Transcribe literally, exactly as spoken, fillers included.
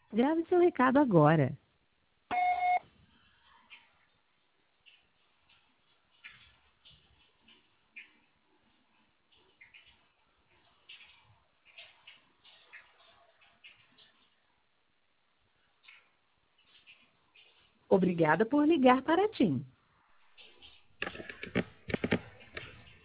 Grave seu recado agora. Obrigada por ligar para a TIM.